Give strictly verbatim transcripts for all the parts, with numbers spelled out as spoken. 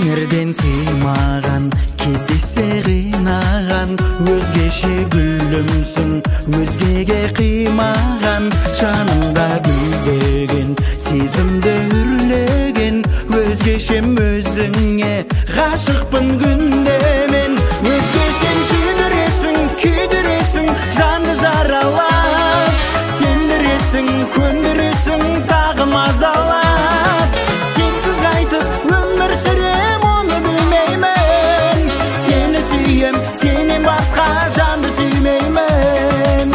Өнерден сыймаған, кездессе қинаған, өзгеше гүлімсің, өзгеге қимаған, жанымда гүлдеген, сезімді үрлеген, өзгешем өзіңе ғашықпын күнде мен. Өзгешем сүйдіресің, күйдіресің, жанды жаралап, сендіресің, көндіресің, тағы мазалап. Сенсіз қайтып өмір сүрем, оны білмеймін. Сені сүйем, сенен басқа жанды сүймеймін.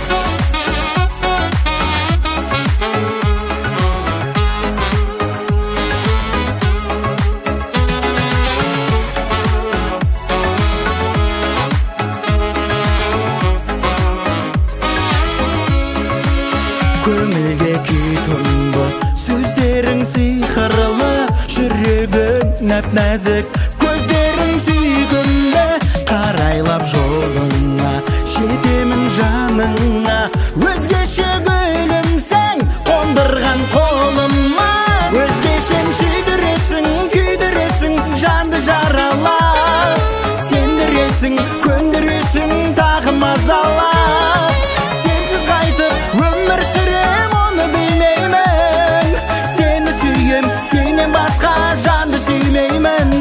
Көңілге күй тұнды, сөздерің сиқырлы, жүрегің нәп-нәзік, көздерің сүйкімді. Қарайлап жолыңа, жетемін жаныңа, өзгеше гүлімсің, қондырған қолыма. Өзгешем сүйдіресің, күйдіресің, жанды жаралап, сендіресің, көндіресің, тағы мазалап. Сенсіз қайтып өмір сүрем, оны білмеймін. Сені сүйем, сенен басқа жанды сүймеймін.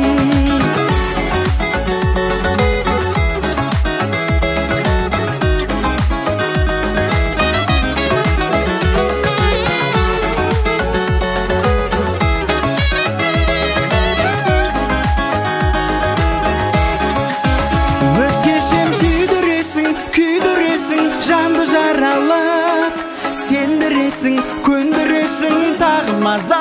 Өзгешем сүйдіресің, күйдіресің, жанды жаралап, сендіресің, көндіресің, тағы маза